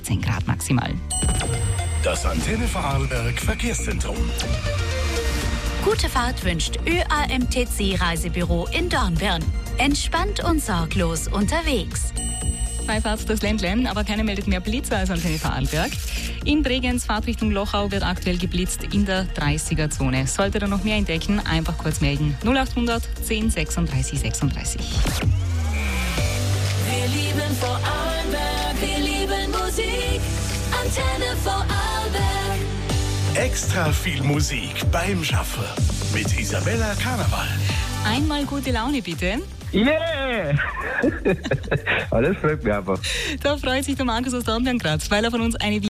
16 Grad maximal. Das Antenne Vorarlberg Verkehrszentrum. Gute Fahrt wünscht ÖAMTC Reisebüro in Dornbirn. Entspannt und sorglos unterwegs. Freifahrt das Ländlein, aber keiner meldet mehr Blitzer als Antenne Vorarlberg. In Bregenz, Fahrtrichtung Lochau, wird aktuell geblitzt in der 30er-Zone. Sollte da noch mehr entdecken, einfach kurz melden. 0800 10 36 36. Wir lieben Vorarlberg, wir lieben Musik. Antenne Vorarlberg. Extra viel Musik beim Schaffen mit Isabella Karneval. Einmal gute Laune bitte. Yeah! Das freut mich einfach. Da freut sich der Markus aus Dornbirn gerade, weil er von uns eine